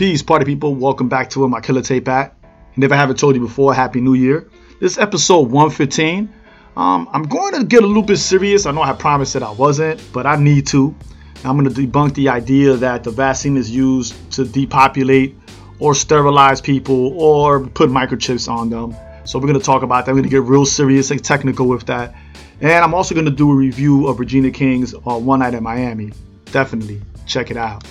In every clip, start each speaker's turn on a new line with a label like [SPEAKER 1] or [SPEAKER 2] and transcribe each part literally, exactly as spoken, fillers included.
[SPEAKER 1] Peace, party people. Welcome back to Where My Killer Tape At. And if I haven't told you before, Happy New Year. This is episode one fifteen. Um, I'm going to get a little bit serious. I know I promised that I wasn't, but I need to. I'm going to debunk the idea that the vaccine is used to depopulate or sterilize people or put microchips on them. So we're going to talk about that. I'm going to get real serious and technical with that. And I'm also going to do a review of Regina King's uh, One Night in Miami. Definitely check it out.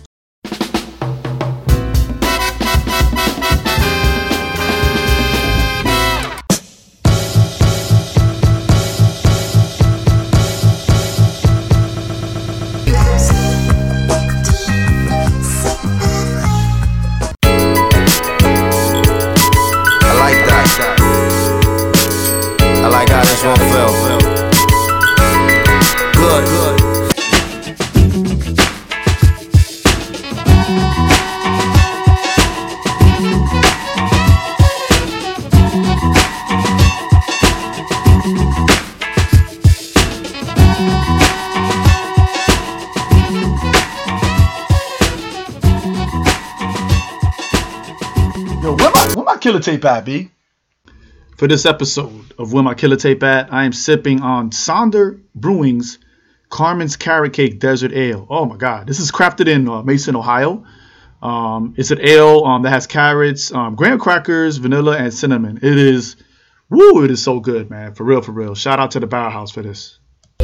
[SPEAKER 1] Killer Tape At, B. For this episode of Where My Killer Tape At, I am sipping on Sonder Brewing's Carmen's Carrot Cake Desert Ale. Oh my God, this is crafted in uh, Mason, Ohio. Um, it's an ale um, that has carrots, um, graham crackers, vanilla, and cinnamon. It is, woo, it is so good, man. For real, for real. Shout out to the Barrel House for this.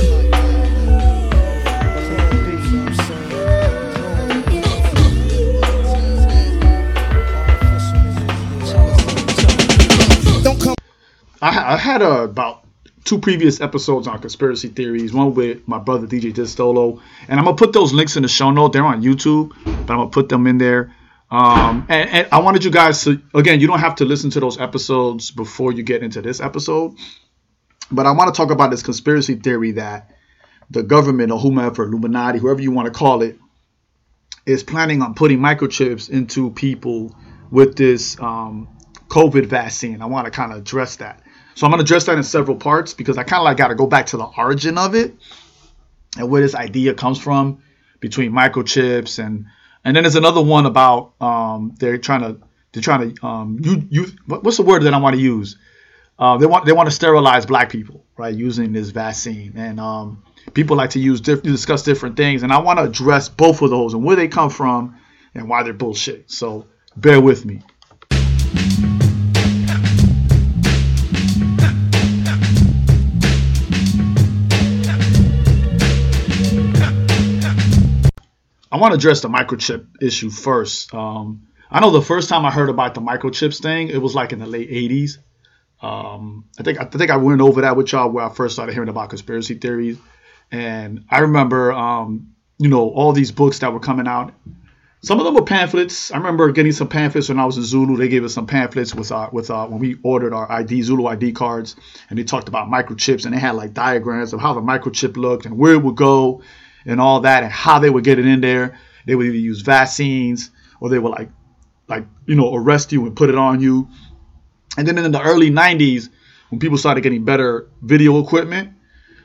[SPEAKER 1] I, I had uh, about two previous episodes on conspiracy theories, one with my brother D J Distolo, and I'm going to put those links in the show note. They're on YouTube, but I'm going to put them in there. Um, and, and I wanted you guys to, again, you don't have to listen to those episodes before you get into this episode, but I want to talk about this conspiracy theory that the government or whomever, Illuminati, whoever you want to call it, is planning on putting microchips into people with this um, COVID vaccine. I want to kind of address that. So I'm going to address that in several parts because I kind of like got to go back to the origin of it and where this idea comes from between microchips and and then there's another one about um, they're trying to they're trying to um, you you what's the word that I want to use? Uh, they want they want to sterilize black people, right, using this vaccine, and um, people like to use diff- discuss different things, and I want to address both of those and where they come from and why they're bullshit. So bear with me. I want to address the microchip issue first. Um, I know the first time I heard about the microchips thing, it was like in the late eighties. Um, I think I think I went over that with y'all where I first started hearing about conspiracy theories. And I remember, um, you know, all these books that were coming out. Some of them were pamphlets. I remember getting some pamphlets when I was in Zulu. They gave us some pamphlets with our, with our, when we ordered our I D, Zulu I D cards. And they talked about microchips. And they had like diagrams of how the microchip looked and where it would go and all that, and how they would get it in there. They would either use vaccines or they would like, like, you know, arrest you and put it on you. And then in the early nineties, when people started getting better video equipment,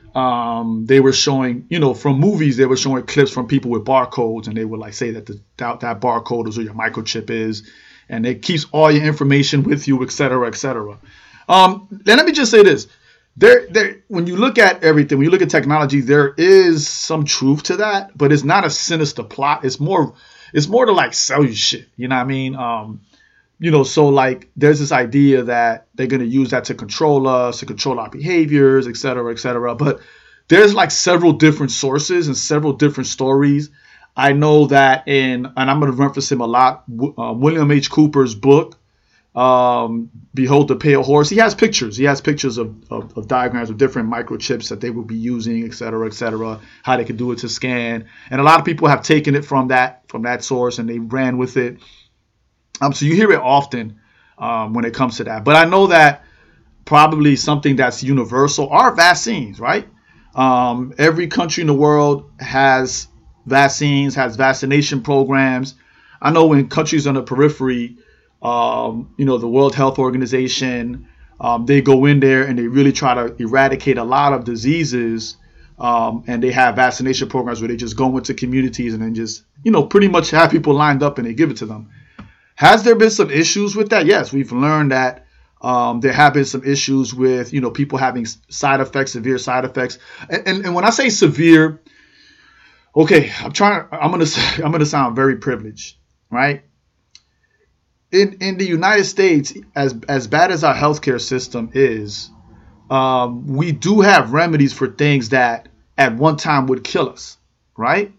[SPEAKER 1] um, they were showing, you know, from movies, they were showing clips from people with barcodes, and they would like say that the, that, that barcode is where your microchip is, and it keeps all your information with you, et cetera, et cetera. Um, then let me just say this. There, there. When you look at everything, when you look at technology, there is some truth to that, but it's not a sinister plot. It's more, it's more to like sell you shit. You know what I mean? Um, you know, so like there's this idea that they're gonna use that to control us, to control our behaviors, et cetera, et cetera. But there's like several different sources and several different stories. I know that in, and I'm gonna reference him a lot. Uh, William H. Cooper's book. Um, Behold the Pale Horse. He has pictures. He has pictures of, of, of diagrams of different microchips that they would be using, et cetera, et cetera, how they could do it to scan. And a lot of people have taken it from that from that source and they ran with it. Um, so you hear it often um, when it comes to that. But I know that probably something that's universal are vaccines, right? Um, every country in the world has vaccines, has vaccination programs. I know in countries on the periphery, Um, you know, the World Health Organization, um, they go in there and they really try to eradicate a lot of diseases Um, and they have vaccination programs where they just go into communities and then just, you know, pretty much have people lined up and they give it to them. Has there been some issues with that? Yes, we've learned that um, there have been some issues with, you know, people having side effects, severe side effects. And, and, and when I say severe, okay, I'm trying. I'm gonna. I'm gonna sound very privileged, right? In in the United States, as as bad as our healthcare system is, um, we do have remedies for things that at one time would kill us, right?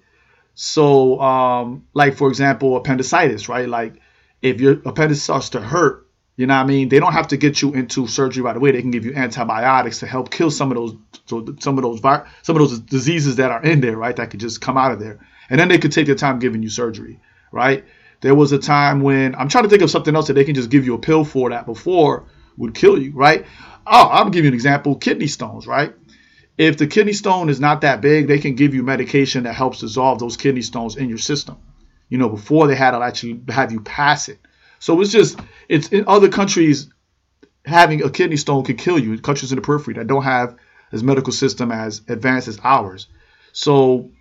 [SPEAKER 1] So, um, like for example, appendicitis, right? Like if your appendix starts to hurt, you know what I mean? They don't have to get you into surgery right away. They can give you antibiotics to help kill some of those, some of those, some of those diseases that are in there, right? That could just come out of there, and then they could take their time giving you surgery, right? There was a time when I'm trying to think of something else that they can just give you a pill for that before would kill you, right? Oh, I'll give you an example: kidney stones, right? If the kidney stone is not that big, they can give you medication that helps dissolve those kidney stones in your system, you know, before they had to actually have you pass it. So it's just, it's in other countries, having a kidney stone could kill you. Countries in the periphery that don't have this medical system as advanced as ours. So,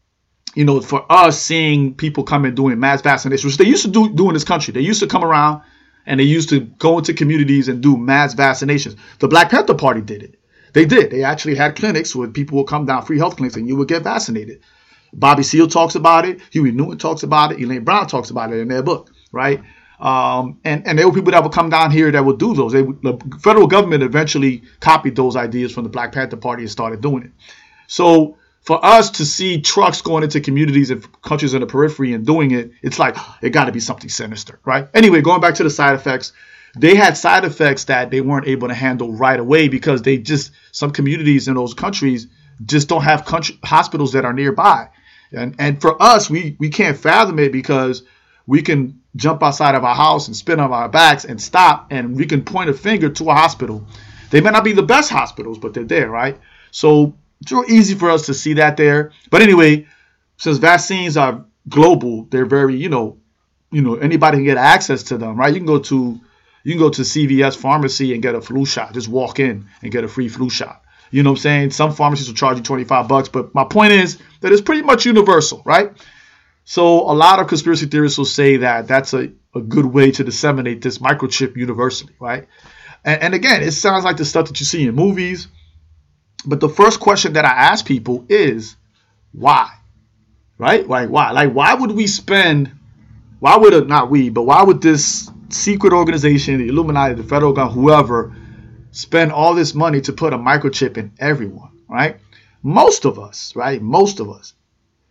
[SPEAKER 1] you know, for us, seeing people come in doing mass vaccinations, which they used to do, do in this country, they used to come around and they used to go into communities and do mass vaccinations. The Black Panther Party did it. They did. They actually had clinics where people would come down, free health clinics, and you would get vaccinated. Bobby Seale talks about it. Huey Newton talks about it. Elaine Brown talks about it in their book, right? Um, and, and there were people that would come down here that would do those. They, the federal government eventually copied those ideas from the Black Panther Party and started doing it. So for us to see trucks going into communities and countries in the periphery and doing it, it's like, it got to be something sinister, right? Anyway, going back to the side effects, they had side effects that they weren't able to handle right away because they just, some communities in those countries just don't have country, hospitals that are nearby. And and for us, we, we can't fathom it because we can jump outside of our house and spin on our backs and stop, and we can point a finger to a hospital. They may not be the best hospitals, but they're there, right? So it's real easy for us to see that there. But anyway, since vaccines are global, they're very, you know, you know, anybody can get access to them, right? You can go to you can go to C V S pharmacy and get a flu shot. Just walk in and get a free flu shot. You know what I'm saying? Some pharmacies will charge you twenty-five bucks, but my point is that it's pretty much universal, right? So a lot of conspiracy theorists will say that that's a, a good way to disseminate this microchip universally, right? And, and again, it sounds like the stuff that you see in movies. But the first question that I ask people is, why? Right? Like, why? Like, why would we spend, why would, it, not we, but why would this secret organization, the Illuminati, the federal government, whoever, spend all this money to put a microchip in everyone, right? Most of us, right? Most of us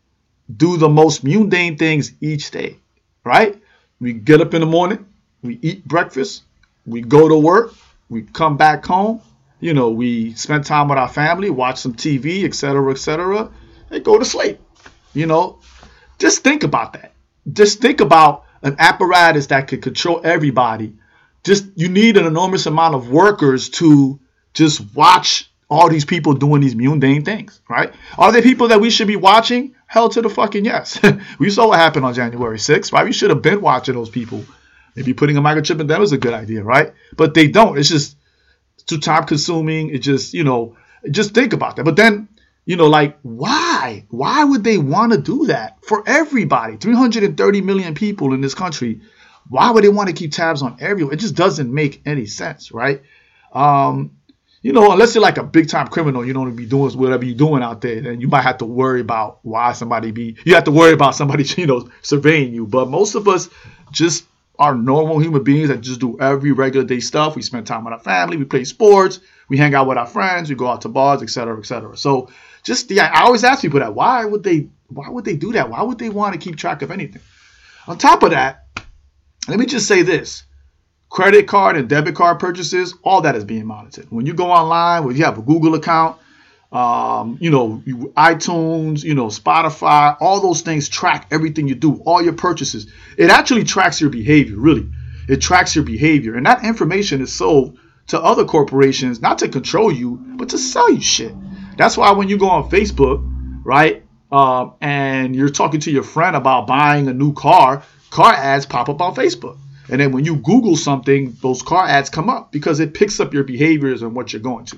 [SPEAKER 1] do the most mundane things each day, right? We get up in the morning, we eat breakfast, we go to work, we come back home, you know, we spend time with our family, watch some T V, et cetera, et cetera, and go to sleep. You know, just think about that. Just think about an apparatus that could control everybody. Just, you need an enormous amount of workers to just watch all these people doing these mundane things, right? Are there people that we should be watching? Hell to the fucking yes. We saw what happened on January sixth, right? We should have been watching those people. Maybe putting a microchip in them is a good idea, right? But they don't. It's just too time consuming. It just, you know, just think about that. But then, you know, like, why? Why would they want to do that for everybody? three hundred thirty million people in this country. Why would they want to keep tabs on everyone? It just doesn't make any sense, right? Um, you know, unless you're like a big time criminal, you don't want to be doing whatever you're doing out there, then you might have to worry about why somebody be, you have to worry about somebody, you know, surveying you. But most of us just are normal human beings that just do every regular day stuff. We spend time with our family, we play sports, we hang out with our friends, we go out to bars, et cetera, et cetera. So just, yeah, I always ask people that, why would they, why would they do that? Why would they want to keep track of anything? On top of that, let me just say this. Credit card and debit card purchases, all that is being monitored. When you go online, when you have a Google account, um, you know, you, iTunes, you know, Spotify, all those things track everything you do, all your purchases. It actually tracks your behavior, really. It tracks your behavior. And that information is sold to other corporations, not to control you, but to sell you shit. That's why when you go on Facebook, right, um, and you're talking to your friend about buying a new car, car ads pop up on Facebook. And then when you Google something, those car ads come up because it picks up your behaviors and what you're going to.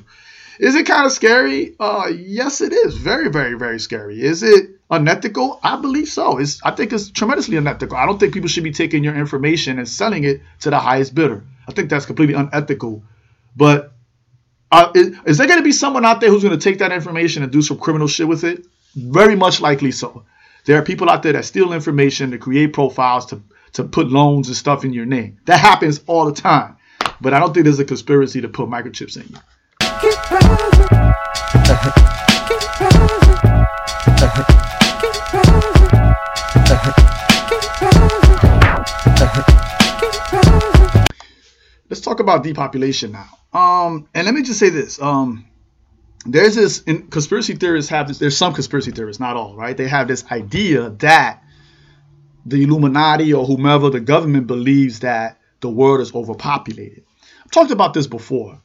[SPEAKER 1] Is it kind of scary? Uh, yes, it is. Very, very, very scary. Is it unethical? I believe so. It's, I think it's tremendously unethical. I don't think people should be taking your information and selling it to the highest bidder. I think that's completely unethical. But uh, is, is there going to be someone out there who's going to take that information and do some criminal shit with it? Very much likely so. There are people out there that steal information to create profiles, to, to put loans and stuff in your name. That happens all the time. But I don't think there's a conspiracy to put microchips in you. Let's talk about depopulation now. Um, and let me just say this. Um, there's this, in, conspiracy theorists have this, there's some conspiracy theorists, not all, right? They have this idea that the Illuminati or whomever, the government, believes that the world is overpopulated. I've talked about this before.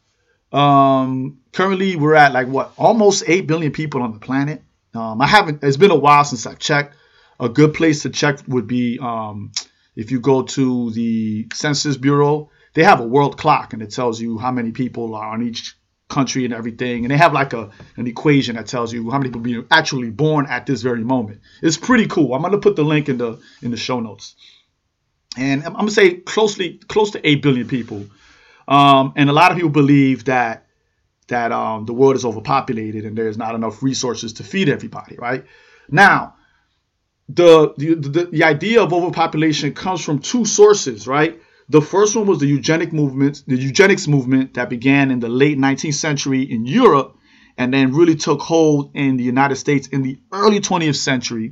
[SPEAKER 1] Um, currently, we're at like what, almost eight billion people on the planet. Um, I haven't. It's been a while since I've checked. A good place to check would be um, if you go to the Census Bureau. They have a world clock, and it tells you how many people are on each country and everything. And they have like a an equation that tells you how many people are actually born at this very moment. It's pretty cool. I'm gonna put the link in the in the show notes. And I'm gonna say closely close to eight billion people. Um, and a lot of people believe that that um, the world is overpopulated and there's not enough resources to feed everybody, right? Now, the, the the the idea of overpopulation comes from two sources, right? The first one was the eugenic movement, the eugenics movement that began in the late nineteenth century in Europe and then really took hold in the United States in the early twentieth century.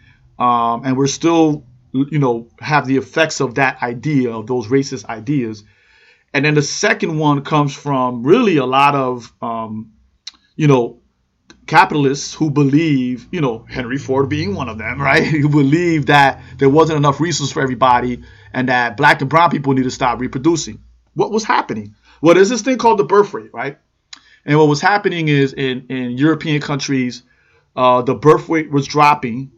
[SPEAKER 1] Um, and we're still, you know, have the effects of that idea, of those racist ideas. And then the second one comes from really a lot of, um, you know, capitalists who believe, you know, Henry Ford being one of them, right? Who believe that there wasn't enough resources for everybody and that black and brown people need to stop reproducing. What was happening? Well, there's this thing called the birth rate, right? And what was happening is in, in European countries, uh, the birth rate was dropping.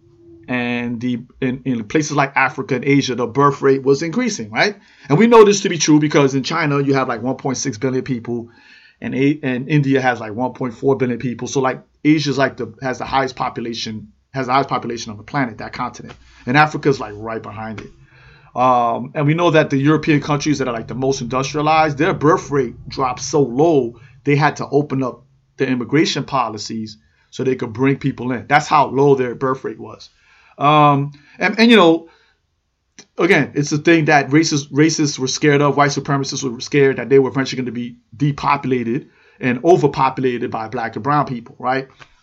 [SPEAKER 1] And the in, in places like Africa and Asia, the birth rate was increasing, right? And we know this to be true because in China, you have like one point six billion people, and a, and India has like one point four billion people. So like Asia's like the has the highest population, has the highest population on the planet, that continent. And Africa's like right behind it. Um, and we know that the European countries that are like the most industrialized, their birth rate dropped so low, they had to open up their immigration policies so they could bring people in. That's how low their birth rate was. Um, and, and, you know, again, it's a thing that racists, racists were scared of. White supremacists were scared that they were eventually going to be depopulated and overpopulated by black and brown people, right?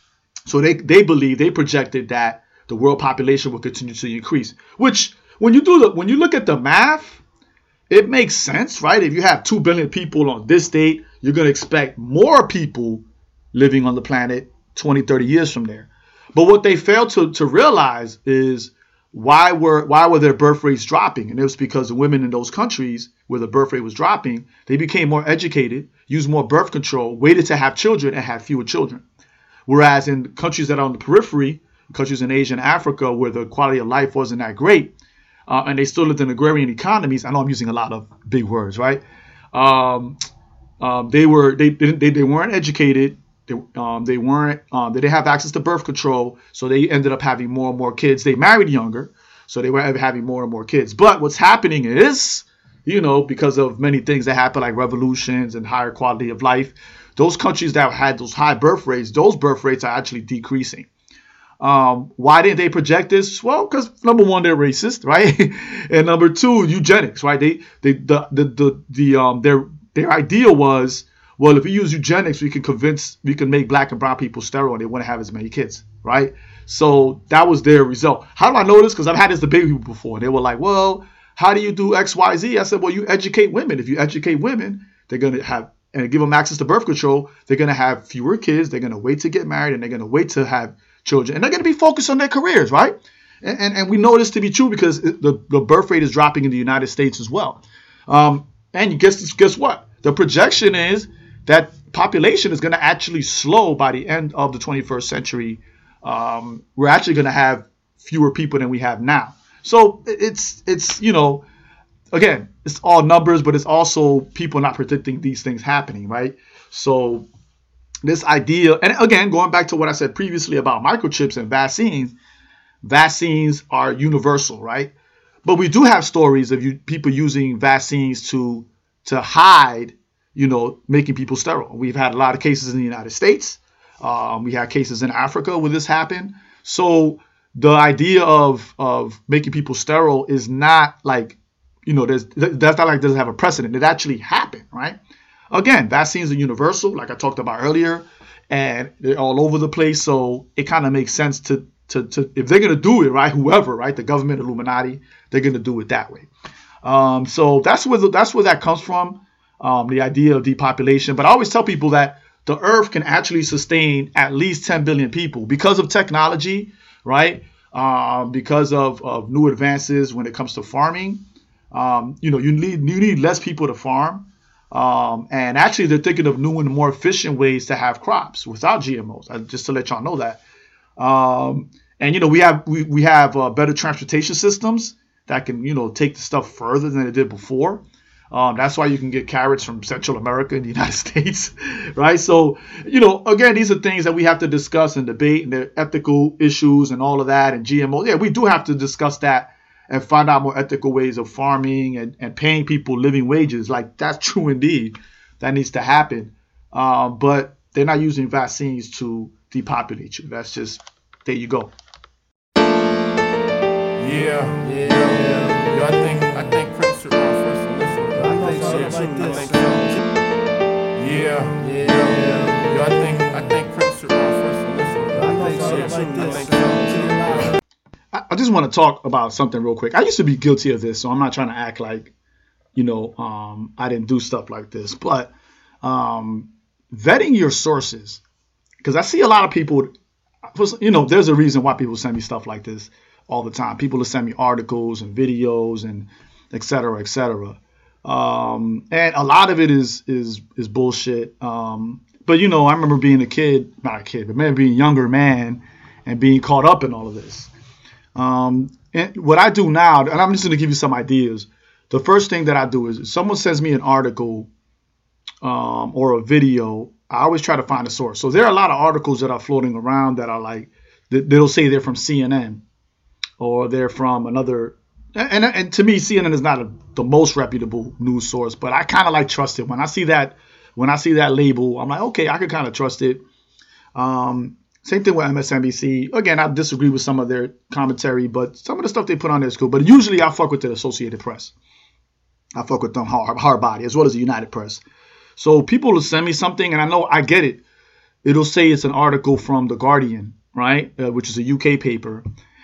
[SPEAKER 1] So they, they believe, they projected that the world population will continue to increase, which when you do the, when you look at the math, it makes sense, right? If you have two billion people on this date, you're going to expect more people living on the planet twenty, thirty years from there. But what they failed to, to realize is why were why were their birth rates dropping? And it was because the women in those countries where the birth rate was dropping, they became more educated, used more birth control, waited to have children, and had fewer children. Whereas in countries that are on the periphery, countries in Asia and Africa where the quality of life wasn't that great, uh, and they still lived in agrarian economies. I know I'm using a lot of big words, right? Um, um, they were they, they they weren't educated. They, um, they weren't, um, they didn't have access to birth control, so they ended up having more and more kids. They married younger, so they were having more and more kids. But what's happening is, you know, because of many things that happen, like revolutions and higher quality of life, those countries that had those high birth rates, those birth rates are actually decreasing. Um, why didn't they project this? Well, because number one, they're racist, right? And number two, eugenics, right? They, they, the, the, the, the um, their, their idea was, well, if we use eugenics, we can convince, we can make black and brown people sterile and they wouldn't have as many kids, right? So that was their result. How do I know this? Because I've had this debate with people before. They were like, well, how do you do X, Y, Z? I said, well, you educate women. If you educate women, they're going to have, and give them access to birth control, they're going to have fewer kids. They're going to wait to get married and they're going to wait to have children. And they're going to be focused on their careers, right? And, and, and we know this to be true because the, the birth rate is dropping in the United States as well. Um, and guess, guess what? The projection is that population is going to actually slow by the end of the twenty-first century. Um, we're actually going to have fewer people than we have now. So it's, it's you know, again, it's all numbers, but it's also people not predicting these things happening, right? So this idea, and again, going back to what I said previously about microchips and vaccines, vaccines are universal, right? But we do have stories of you, people using vaccines to to hide, you know, making people sterile. We've had a lot of cases in the United States. Um, we had cases in Africa where this happened. So the idea of of making people sterile is not like, you know, there's that's not like it doesn't have a precedent. It actually happened, right? Again, vaccines are universal, like I talked about earlier, and they're all over the place. So it kind of makes sense to to to if they're gonna do it, right? Whoever, right? The government, Illuminati, they're gonna do it that way. Um, so that's where the, that's where that comes from, um, the idea of depopulation. But I always tell people that the Earth can actually sustain at least ten billion people because of technology, right? Um, because of, of new advances when it comes to farming. Um, you know, you need you need less people to farm. Um, and actually, they're thinking of new and more efficient ways to have crops without G M Os. Just to let y'all know that. Um, and you know, we have we we have uh, better transportation systems that can, you know, take the stuff further than it did before. Um, that's why you can get carrots from Central America in the United States, right? So, you know, again, these are things that we have to discuss and debate, and the ethical issues and all of that, and G M O. Yeah, we do have to discuss that and find out more ethical ways of farming and, and paying people living wages. Like, that's true indeed. That needs to happen. Um, but they're not using vaccines to depopulate you. That's just, there you go.
[SPEAKER 2] Yeah, yeah, yeah. Yo, I think I think Prince should run first on this one. I think so. Like this. I think so. Yeah, yeah, yeah. Yo, I think I think Prince should run first on this one. I think so. Like this.
[SPEAKER 1] I, I just want to talk about something real quick. I used to be guilty of this, so I'm not trying to act like, you know, um, I didn't do stuff like this. But um, vetting your sources, because I see a lot of people, you know, there's a reason why people send me stuff like this all the time. People will send me articles and videos and et cetera, et cetera. Um, and a lot of it is is is bullshit. Um, but, you know, I remember being a kid, not a kid, but maybe being a younger man and being caught up in all of this. Um, and what I do now, and I'm just going to give you some ideas. The first thing that I do is if someone sends me an article um, or a video, I always try to find a source. So there are a lot of articles that are floating around that are like, they'll say they're from C N N. Or they're from another, and, and to me, C N N is not a, the most reputable news source, but I kind of like trust it. When I see that, when I see that label, I'm like, okay, I can kind of trust it. Um, same thing with M S N B C. Again, I disagree with some of their commentary, but some of the stuff they put on there is cool. But usually, I fuck with the Associated Press. I fuck with them hard, hard body as well as the United Press. So people will send me something, and I know I get it. It'll say it's an article from The Guardian, right, uh, which is a U K paper.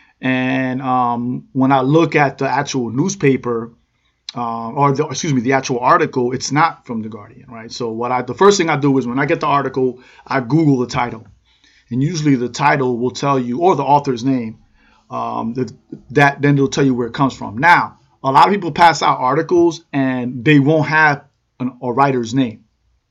[SPEAKER 1] And um, when I look at the actual newspaper, uh, or the, excuse me, the actual article, it's not from The Guardian, right? So what I, the first thing I do is when I get the article, I Google the title, and usually the title will tell you, or the author's name, um, that, that then it'll tell you where it comes from. Now, a lot of people pass out articles and they won't have an, a writer's name.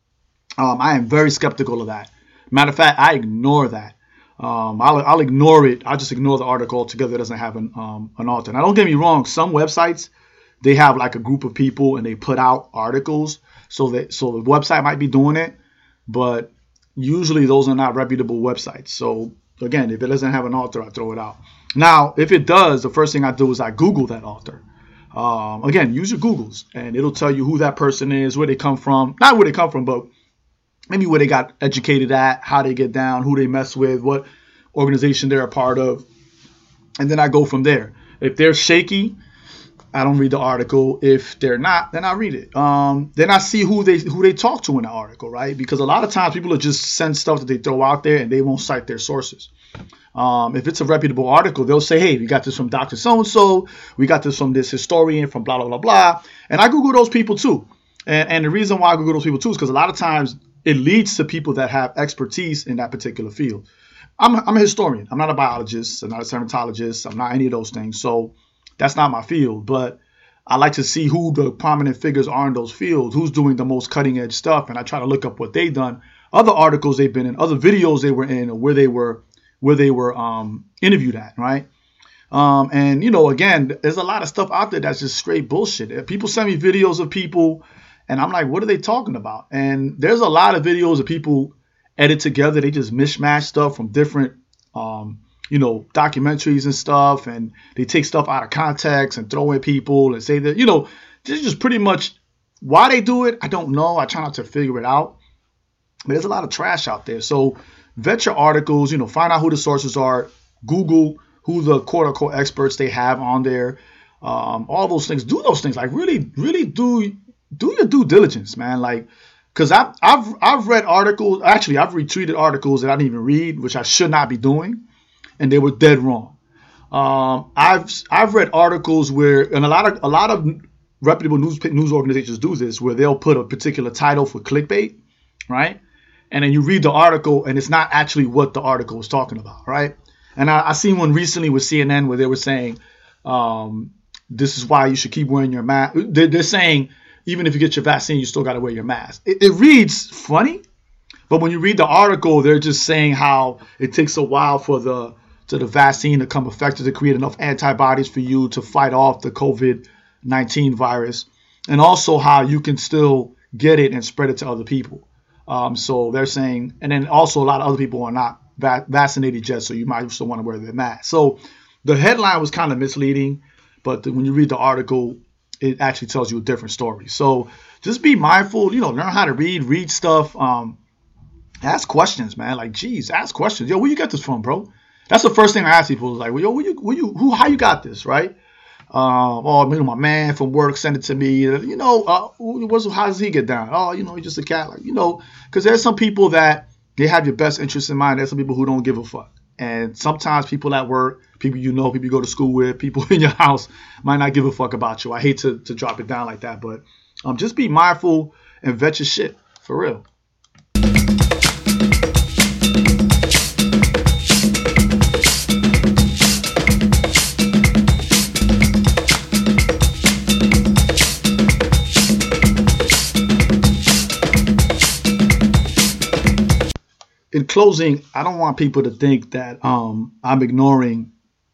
[SPEAKER 1] Um, I am very skeptical of that. Matter of fact, I ignore that. Um, I'll, I'll ignore it. I'll just ignore the article altogether. It doesn't have an, um, an author. Now, don't get me wrong. Some websites, they have like a group of people and they put out articles. So that so the website might be doing it. But usually those are not reputable websites. So, again, if it doesn't have an author, I throw it out. Now, if it does, the first thing I do is I Google that author. Um, again, use your Googles. And it'll tell you who that person is, where they come from. Not where they come from, but maybe where they got educated at, how they get down, who they mess with, what organization they're a part of. And then I go from there. If they're shaky, I don't read the article. If they're not, then I read it. Um, then I see who they who they talk to in the article, right? Because a lot of times people will just send stuff that they throw out there and they won't cite their sources. Um, if it's a reputable article, they'll say, hey, we got this from Doctor So-and-so. We got this from this historian from blah, blah, blah, blah. And I Google those people too. And, and the reason why I Google those people too is because a lot of times it leads to people that have expertise in that particular field. I'm, I'm a historian. I'm not a biologist. I'm not a dermatologist. I'm not any of those things. So that's not my field. But I like to see who the prominent figures are in those fields, who's doing the most cutting edge stuff. And I try to look up what they've done, other articles they've been in, other videos they were in, or where they were where they were um, interviewed at, right? Um, and, you know, again, there's a lot of stuff out there that's just straight bullshit. People send me videos of people and I'm like, what are they talking about? And there's a lot of videos of people edit together. They just mishmash stuff from different, um, you know, documentaries and stuff, and they take stuff out of context and throw in people and say that, you know, this is just pretty much why they do it. I don't know. I try not to figure it out. But there's a lot of trash out there. So vet your articles, you know, find out who the sources are, Google who the quote unquote experts they have on there, um, all those things. Do those things. Like really, really do do your due diligence, man. Like, because I've, I've, I've read articles. Actually, I've retweeted articles that I didn't even read, which I should not be doing. And they were dead wrong. Um, I've I've read articles where, and a lot of a lot of reputable news news organizations do this, where they'll put a particular title for clickbait, right? And then you read the article, and it's not actually what the article is talking about, right? And I, I seen one recently with C N N where they were saying, um, "This is why you should keep wearing your mask." They're, they're saying even if you get your vaccine, you still got to wear your mask. It, it reads funny, but when you read the article, they're just saying how it takes a while for the to the vaccine to come effective to create enough antibodies for you to fight off the COVID nineteen virus, and also how you can still get it and spread it to other people. Um, so they're saying, and then also a lot of other people are not va- vaccinated yet, so you might still want to wear their mask. So the headline was kind of misleading, but the, when you read the article, it actually tells you a different story. So just be mindful, you know, learn how to read, read stuff, um, ask questions, man. Like, geez, ask questions. Yo, where you get this from, bro? That's the first thing I ask people. Is like, well, yo, where you, where you, who, how you got this, right? Um, oh, you know, my man from work sent it to me. You know, uh, what's, how does he get down? Oh, you know, he's just a cat. Like, you know, because there's some people that they have your best interest in mind. There's some people who don't give a fuck. And sometimes people at work, people you know, people you go to school with, people in your house might not give a fuck about you. I hate to, to drop it down like that, but um, just be mindful and vet your shit for real. In closing, I don't want people to think that um, I'm ignoring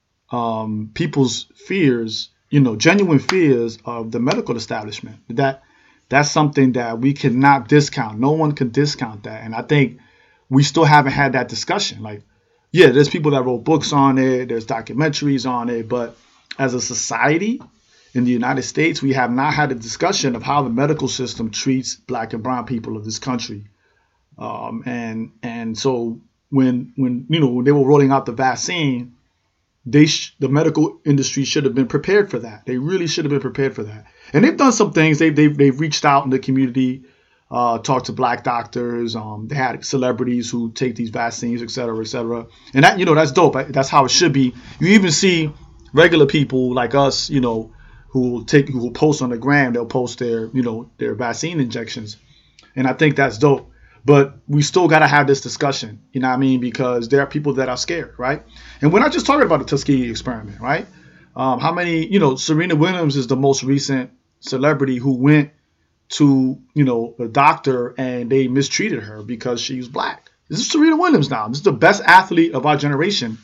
[SPEAKER 1] um, people's fears, you know, genuine fears of the medical establishment. That that's something that we cannot discount. No one can discount that. And I think we still haven't had that discussion. Like, yeah, there's people that wrote books on it. There's documentaries on it. But as a society in the United States, we have not had a discussion of how the medical system treats black and brown people of this country. Um, and and so when when you know when they were rolling out the vaccine, they sh- the medical industry should have been prepared for that. They really should have been prepared for that. And they've done some things. They've they've, they've reached out in the community, uh, talked to black doctors. Um, they had celebrities who take these vaccines, et cetera, et cetera. And that you know that's dope. That's how it should be. You even see regular people like us, you know, who will take who will post on the gram. They'll post their you know their vaccine injections, and I think that's dope. But we still got to have this discussion, you know what I mean? Because there are people that are scared, right? And we're not just talking about the Tuskegee experiment, right? Um, how many, you know, Serena Williams is the most recent celebrity who went to, you know, a doctor and they mistreated her because she was black. This is Serena Williams now. This is the best athlete of our generation.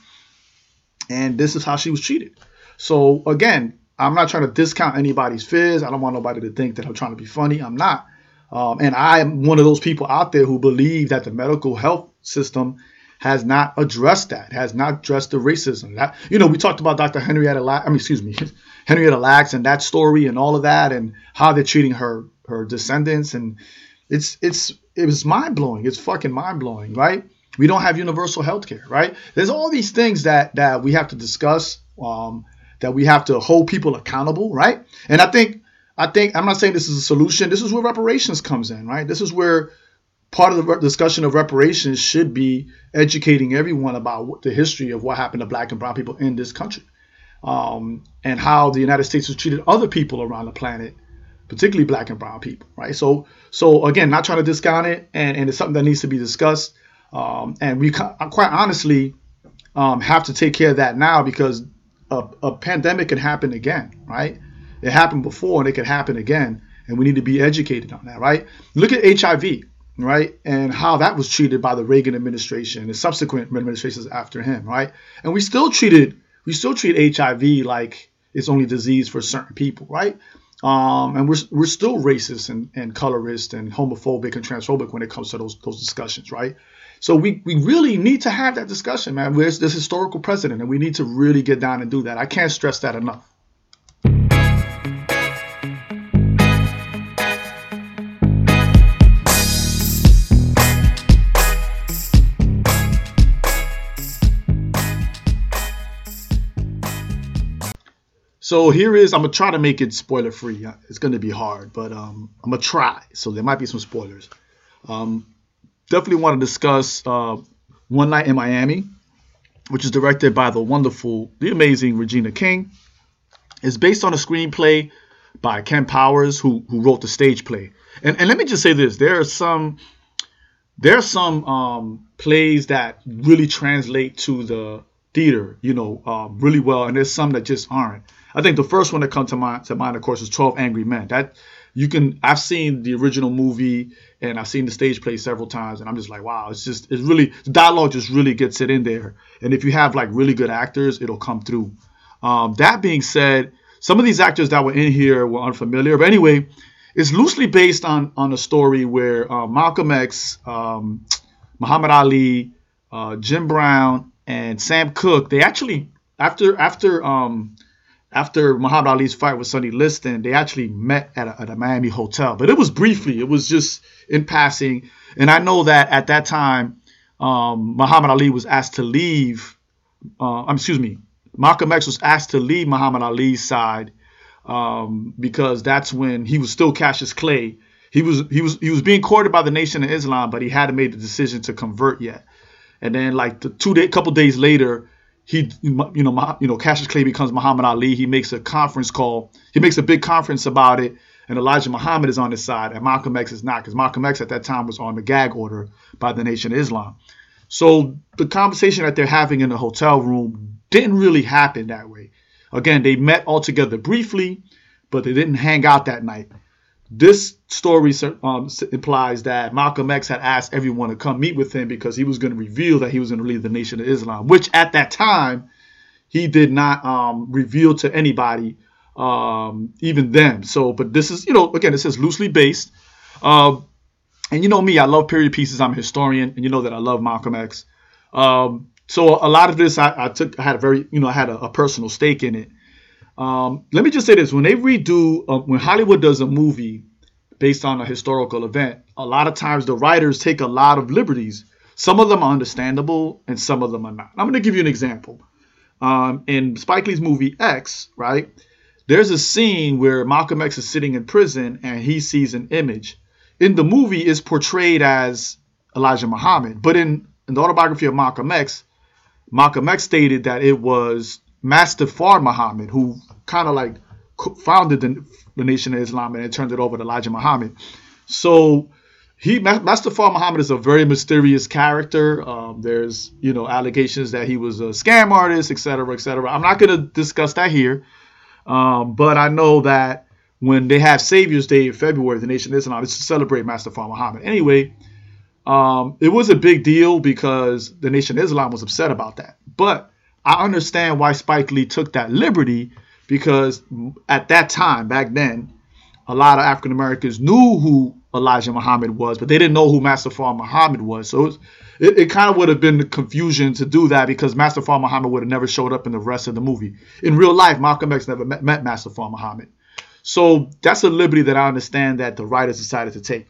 [SPEAKER 1] And this is how she was treated. So, again, I'm not trying to discount anybody's fears. I don't want nobody to think that I'm trying to be funny. I'm not. Um, and I am one of those people out there who believe that the medical health system has not addressed that, has not addressed the racism. That, you know, we talked about Doctor Henrietta Lacks, I mean, excuse me, Henrietta Lacks and that story and all of that and how they're treating her her descendants. And it's it's it was mind blowing. It's fucking mind blowing, right? We don't have universal health care, right? There's all these things that that we have to discuss, um, that we have to hold people accountable, right? And I think. I think I'm not saying this is a solution. This is where reparations comes in, right? This is where part of the re- discussion of reparations should be educating everyone about what, the history of what happened to black and brown people in this country, um, and how the United States has treated other people around the planet, particularly black and brown people, right? So, so again, not trying to discount it, and, and it's something that needs to be discussed. Um, and we quite honestly um, have to take care of that now because a, a pandemic can happen again, right? It happened before and it could happen again. And we need to be educated on that, right? Look at H I V, right? And how that was treated by the Reagan administration and subsequent administrations after him, right? And we still treated, we still treat H I V like it's only disease for certain people, right? Um, and we're we're still racist and, and colorist and homophobic and transphobic when it comes to those those discussions, right? So we, we really need to have that discussion, man. There's this historical precedent, and we need to really get down and do that. I can't stress that enough. So here is, I'm gonna try to make it spoiler free. It's gonna be hard, but um, I'm gonna try. So there might be some spoilers. Um, definitely want to discuss uh, One Night in Miami, which is directed by the wonderful, the amazing Regina King. It's based on a screenplay by Ken Powers, who who wrote the stage play. And and let me just say this: there are some there are some um, plays that really translate to the theater, you know, um, really well, and there's some that just aren't. I think the first one that comes to mind, to mind, of course, is twelve Angry Men. That you can, I've seen the original movie and I've seen the stage play several times, and I'm just like, wow, it's just, it's really, the dialogue just really gets it in there. And if you have like really good actors, it'll come through. Um, that being said, some of these actors that were in here were unfamiliar. But anyway, it's loosely based on on a story where uh, Malcolm X, um, Muhammad Ali, uh, Jim Brown, and Sam Cooke, they actually, after, after, um, After Muhammad Ali's fight with Sonny Liston, they actually met at a, at a Miami hotel. But it was briefly. It was just in passing. And I know that at that time, um, Muhammad Ali was asked to leave. Uh, excuse me. Malcolm X was asked to leave Muhammad Ali's side um, because that's when he was still Cassius Clay. He was he was he was being courted by the Nation of Islam, but he hadn't made the decision to convert yet. And then, like the two day, couple days later, he, you know, you know, Cassius Clay becomes Muhammad Ali. He makes a conference call. He makes a big conference about it, and Elijah Muhammad is on his side, and Malcolm X is not, because Malcolm X at that time was on the gag order by the Nation of Islam. So the conversation that they're having in the hotel room didn't really happen that way. Again, they met all together briefly, but they didn't hang out that night. This story um, implies that Malcolm X had asked everyone to come meet with him because he was going to reveal that he was going to lead the Nation of Islam, which at that time he did not um, reveal to anybody, um, even then. So, but this is, you know, again, it says loosely based. Uh, and you know me, I love period pieces. I'm a historian, and you know that I love Malcolm X. Um, so a lot of this, I, I took, I had a very, you know, I had a, a personal stake in it. Um, let me just say this. When they redo, uh, when Hollywood does a movie based on a historical event, a lot of times the writers take a lot of liberties. Some of them are understandable and some of them are not. I'm going to give you an example. Um, in Spike Lee's movie X, right, there's a scene where Malcolm X is sitting in prison and he sees an image. In the movie, it's portrayed as Elijah Muhammad. But in, in the autobiography of Malcolm X, Malcolm X stated that it was Master Fard Muhammad, who kind of like founded the, the Nation of Islam and it turned it over to Elijah Muhammad. So he, Master Fard Muhammad is a very mysterious character. Um, there's, you know, allegations that he was a scam artist, et cetera, et cetera. I'm not going to discuss that here. Um, but I know that when they have Savior's Day in February, the Nation of Islam, it's to celebrate Master Fard Muhammad. Anyway, um, it was a big deal because the Nation of Islam was upset about that. But I understand why Spike Lee took that liberty, because at that time, back then, a lot of African Americans knew who Elijah Muhammad was, but they didn't know who Master Fard Muhammad was. So it, was, it, it kind of would have been the confusion to do that, because Master Fard Muhammad would have never showed up in the rest of the movie. In real life, Malcolm X never met, met Master Fard Muhammad. So that's a liberty that I understand that the writers decided to take.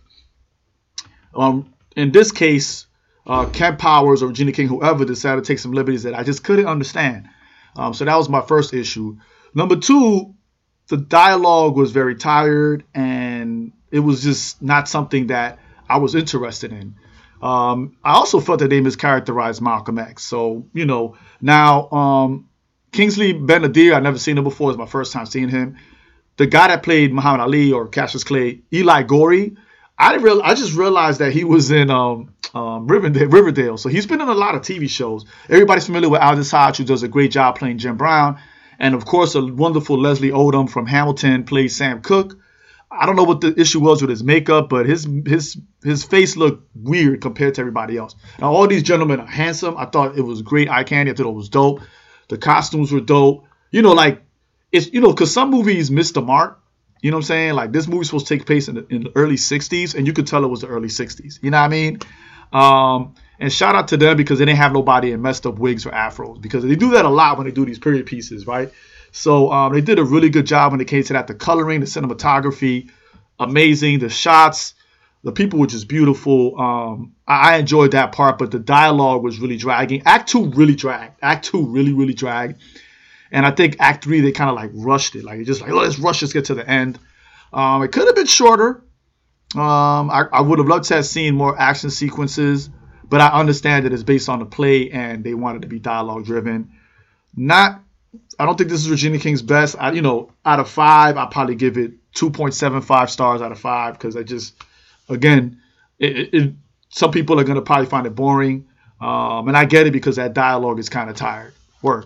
[SPEAKER 1] Um, in this case, Uh, Ken Powers or Regina King, whoever, decided to take some liberties that I just couldn't understand. Um, so that was my first issue. Number two, the dialogue was very tired and it was just not something that I was interested in. Um, I also felt that they mischaracterized Malcolm X. So, you know, now um, Kingsley Ben-Adir, I've never seen him before. It's my first time seeing him. The guy that played Muhammad Ali or Cassius Clay, Eli Goree, I didn't real, I just realized that he was in um, um, Riverdale, Riverdale. So he's been in a lot of T V shows. Everybody's familiar with Aldous Hodge, who does a great job playing Jim Brown. And, of course, a wonderful Leslie Odom from Hamilton plays Sam Cooke. I don't know what the issue was with his makeup, but his his his face looked weird compared to everybody else. Now, all these gentlemen are handsome. I thought it was great eye candy. I thought it was dope. The costumes were dope. You know, like, it's, you know, because some movies miss the mark. You know what I'm saying? Like, this movie's supposed to take place in the, in the early sixties, and you could tell it was the early sixties. You know what I mean? Um, and shout out to them because they didn't have nobody in messed up wigs or afros, because they do that a lot when they do these period pieces, right? So um, they did a really good job when it came to that. The coloring, the cinematography, amazing. The shots, the people were just beautiful. Um, I, I enjoyed that part, but the dialogue was really dragging. Act two really dragged. Act two really, really dragged. And I think Act three, they kind of like rushed it. Like, it's just like, oh, let's rush, let's get to the end. Um, it could have been shorter. Um, I, I would have loved to have seen more action sequences, but I understand that it's based on the play and they wanted to be dialogue driven. Not, I don't think this is Regina King's best. I, you know, out of five, I'd probably give it two point seven five stars out of five, because I just, again, it, it, it, some people are going to probably find it boring. Um, and I get it because that dialogue is kind of tired. Word.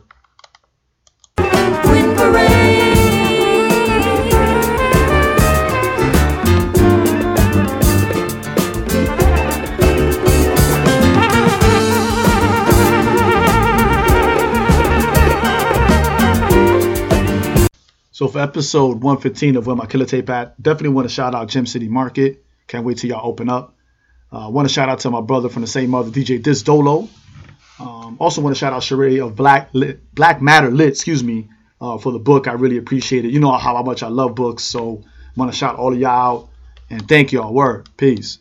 [SPEAKER 3] Queen Parade.
[SPEAKER 1] So for episode one fifteen of Where My Killer Tape At, definitely want to shout out Gem City Market. Can't wait till y'all open up. Uh, want to shout out to my brother from the same mother, D J Diz Dolo. Um, also want to shout out Sheree of Black Lit, Black Matter Lit, excuse me, uh, for the book. I really appreciate it. You know how much I love books, so want to shout all of y'all out and thank y'all. Word. Peace.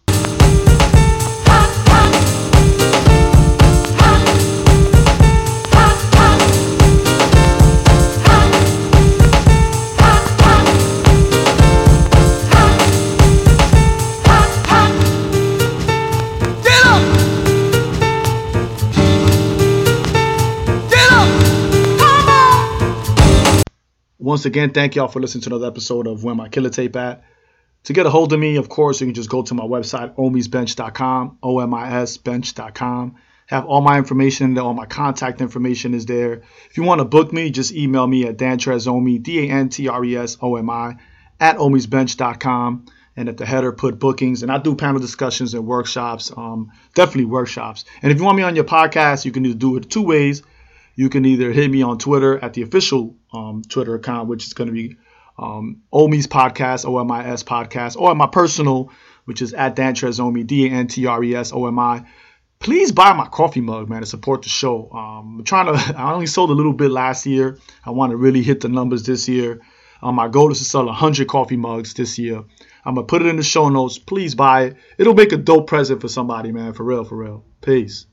[SPEAKER 1] Once again, thank y'all for listening to another episode of Where My Killer Tape At. To get a hold of me, of course, you can just go to my website, omis bench dot com, O M I S bench dot com. Have all my information there, all my contact information is there. If you want to book me, just email me at dantresomi, D A N T R E S O M I, at omis bench dot com. And at the header, put bookings. And I do panel discussions and workshops, um, definitely workshops. And if you want me on your podcast, you can either do it two ways. You can either hit me on Twitter at the official um, Twitter account, which is going to be um, Omi's Podcast, O M I S Podcast, or at my personal, which is at Dantresomi, D A N T R E S O M I. Please buy my coffee mug, man, to support the show. Um, I'm trying to, I only sold a little bit last year. I want to really hit the numbers this year. Um, my goal is to sell one hundred coffee mugs this year. I'm going to put it in the show notes. Please buy it. It'll make a dope present for somebody, man, for real, for real. Peace.